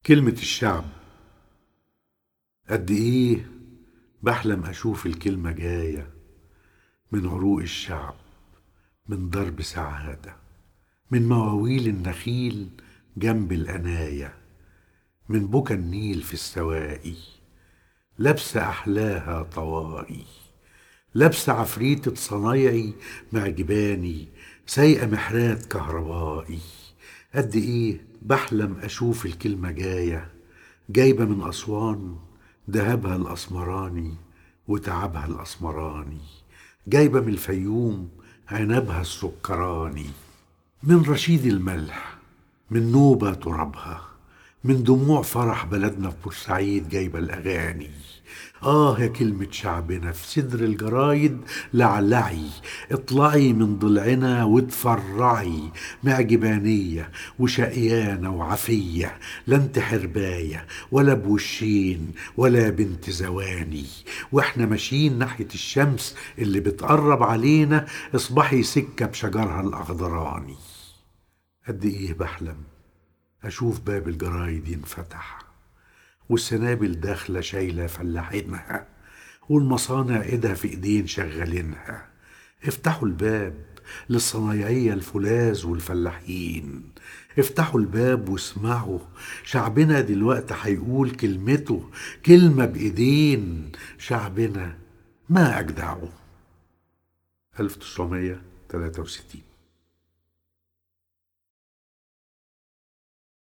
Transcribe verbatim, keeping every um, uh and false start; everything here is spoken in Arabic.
كلمة الشعب. قد إيه بحلم أشوف الكلمة جاية من عروق الشعب، من ضرب سعادة، من مواويل النخيل جنب القناية، من بكا النيل في السواقي، لابسة أحلاها طوائي، لابسة عفريتة صنايعي معجباني، سايقة محرات كهربائي. قد إيه بحلم أشوف الكلمة جاية، جايبة من أسوان دهبها الأسمراني وتعبها الأسمراني، جايبة من الفيوم عنبها السكراني، من رشيد الملح، من نوبة ترابها، من دموع فرح بلدنا في بورسعيد جايبة الأغاني. آه يا كلمة شعبنا في صدر الجرايد، لعلعي اطلعي من ضلعنا وتفرعي، معجبانية وشقيانة وعفية، لا انت حرباية ولا بوشين ولا بنت زواني. واحنا ماشيين ناحية الشمس اللي بتقرب علينا، اصبحي سكة بشجرها الأخضراني. قد ايه بحلم اشوف باب الجرايد ينفتح، والسنابل داخلة شايلة فلاحينها، والمصانع ايدها في ايدين شغالينها. افتحوا الباب للصنايعية الفولاذ والفلاحين، افتحوا الباب واسمعوا، شعبنا دلوقتي هيقول كلمته، كلمة بإيدين شعبنا ما أجدعه. ألف وتسعمية وتلاتة وستين.